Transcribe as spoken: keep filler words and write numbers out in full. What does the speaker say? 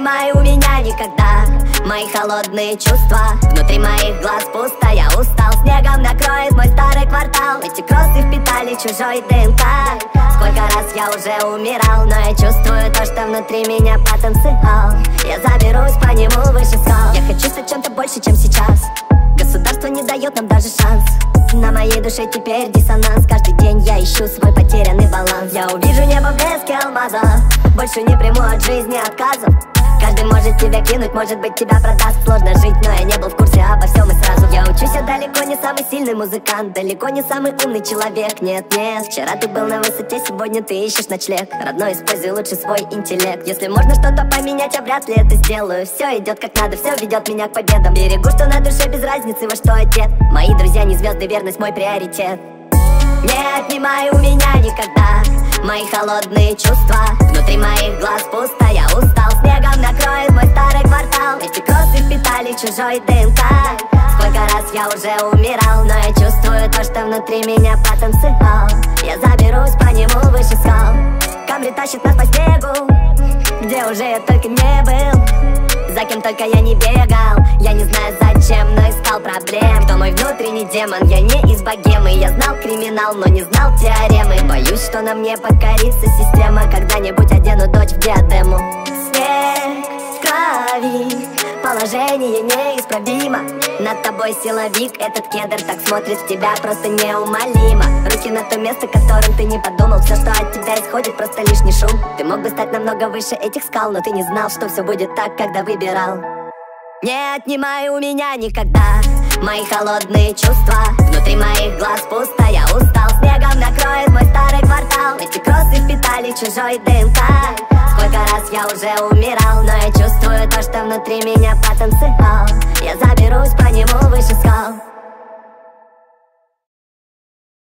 отнимай у меня никогда мои холодные чувства. Внутри моих глаз пусто, я устал. Снегом накроет мой старый квартал. Эти кроссы впитали чужой ДНК. Сколько раз я уже умирал, но я чувствую то, что внутри меня потенциал. Я заберусь по нему выше скал. Я хочу стать чем-то больше, чем сейчас. Государство не дает нам даже шанс. На моей душе теперь диссонанс. Каждый день я ищу свой потерянный баланс. Я увижу небо в блеске алмаза. Больше не приму от жизни отказов. Каждый может тебя кинуть, может быть тебя продаст. Сложно жить, но я не был в курсе обо всем и сразу. Я учусь, я далеко не самый сильный музыкант, далеко не самый умный человек. Нет, нет, вчера ты был на высоте, сегодня ты ищешь ночлег. Родной, используй лучше свой интеллект. Если можно что-то поменять, я вряд ли это сделаю. Все идет как надо, все ведет меня к победам. Берегу, что на душе без разницы во что одет. Мои друзья не звезды, верность мой приоритет. Не отнимай у меня никогда мои холодные чувства. Внутри моих глаз пусто, я устал. Снегом накроет мой старый квартал. Эти кроссы впитали чужой ДНК. Сколько раз я уже умирал, но я чувствую то, что внутри меня потенциал. Я заберусь по нему выше скал. Камри тащит нас по снегу, где уже я только не был. За кем только я не бегал. Я не знаю зачем, но искал проблем. Кто мой внутренний демон, я не из богемы. Я знал криминал, но не знал теоремы. Боюсь, что на мне покорится система. Когда-нибудь одену дочь в диадему. Снег в крови, положение неисправимо. Над тобой силовик, этот кедр так смотрит в тебя просто неумолимо. Руки на то место, которым ты не подумал. Все, что от тебя исходит, просто лишний шум. Ты мог бы стать намного выше этих скал, но ты не знал, что все будет так, когда выбирал. Не отнимай у меня никогда мои холодные чувства. Внутри моих глаз пусто, я устал. Снегом накроет мой старый квартал. Эти кроссы впитали чужой ДНК. Сколько раз я уже умирал, но я чувствую то, что внутри меня потенциал. Я за